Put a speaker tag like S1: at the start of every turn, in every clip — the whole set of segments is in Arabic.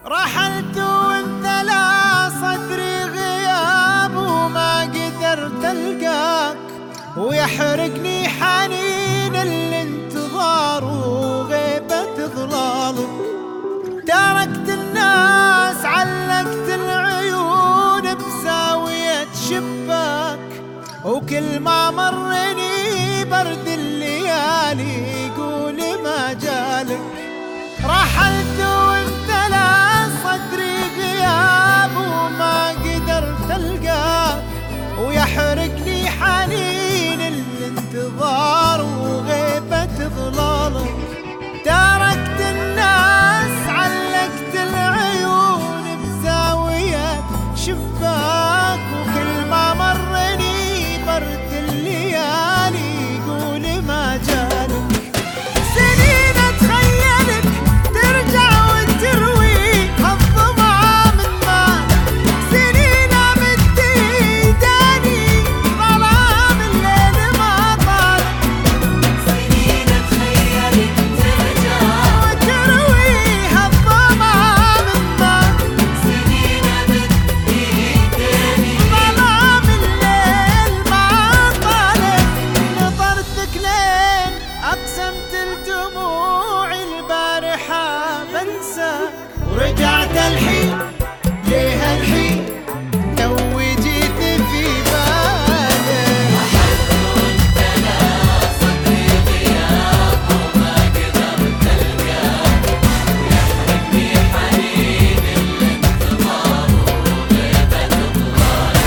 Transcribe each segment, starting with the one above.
S1: رحلت وانت لا صدري غياب وما قدرت القاك، ويحرقني حنين الانتظار وغيبة ظلالك. تركت الناس علقت العيون بزاوية شباك، وكل ما مرني برد الليالي يقول ما جالك. رحلت وانت لا صدري غياب وما قدرت القاك، ويحرقني حنين الانتظار وغيبة ظلالك. تركت الناس علقت العيون بزاوية شباك، وكل ما مرني برد الليالي يقول ما جالك. سنين اتخيلك ترجع وتروي هالظما من ماء، سنين امد ايداني ظلام الليل ما طالك.
S2: سنين اتخيلك ترجع
S1: وتروي هالظما من ماء،
S2: سنين امد ايداني
S1: ظلام الليل ما طالك. نظرتك لين اقسمت الدموع البارحة بنساك، ورجعت الحين ليه الحين تو جيت في بالي.
S2: وانت لا صدري غياب وما قدرت القاك، ويحرقني حنين الانتظار وغيبة ظلالك.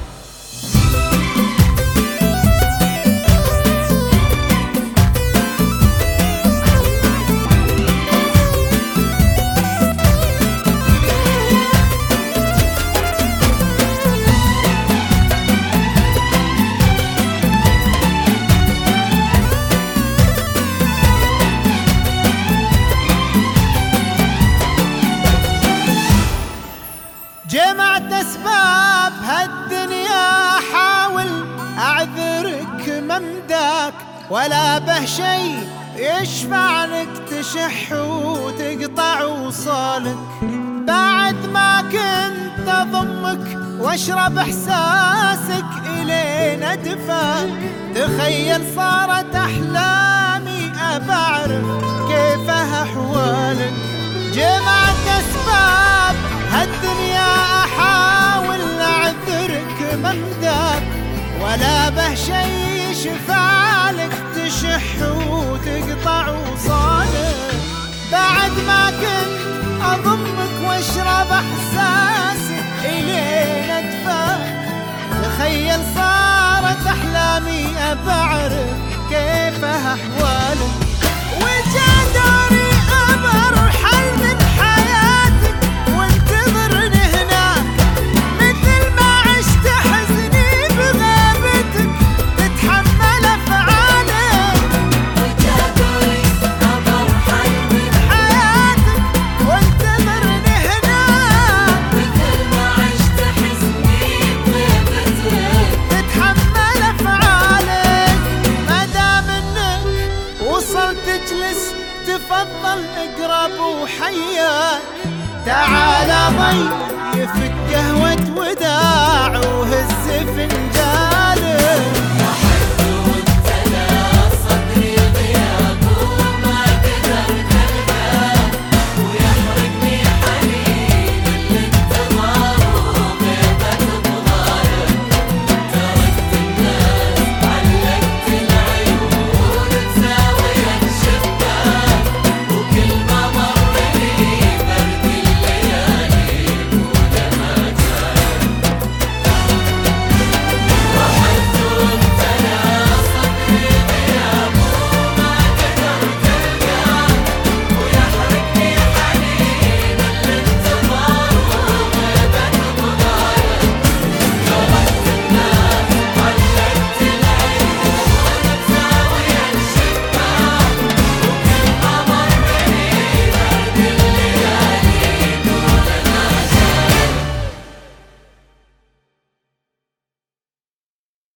S1: جمعت اسباب هالدنيا احاول اعذرك ممداك، ولا به شي يشفع لك تشح وتقطع وصالك. بعد ما كنت اضمك واشرب احساسك الين ادفاك، تخيل صارت احلامي ابعرف كيفها احوالك. جمعت اسباب هالدنيا احاول اعذرك ممداك، ولا به شي يشفع لك تشح وتقطع وصالك. بعد ما كنت اضمك واشرب احساسك الين ادفاك، تخيل صارت احلامي ابعرف كيفها احوالك. وجداري ابرحل من حياتك وانتظرني هناك، مثل ما عشت حزني بغيبتك تتحمل افعالك.
S2: وجداري ابرحل من
S1: حياتك وانتظرني هناك،
S2: مثل ما عشت حزني بغيبتك
S1: تتحمل افعالك. ما دام انك وصلت تجلس تفضل اقرب وحياك، تعال ضيف قهوة وداع وهز فنجان.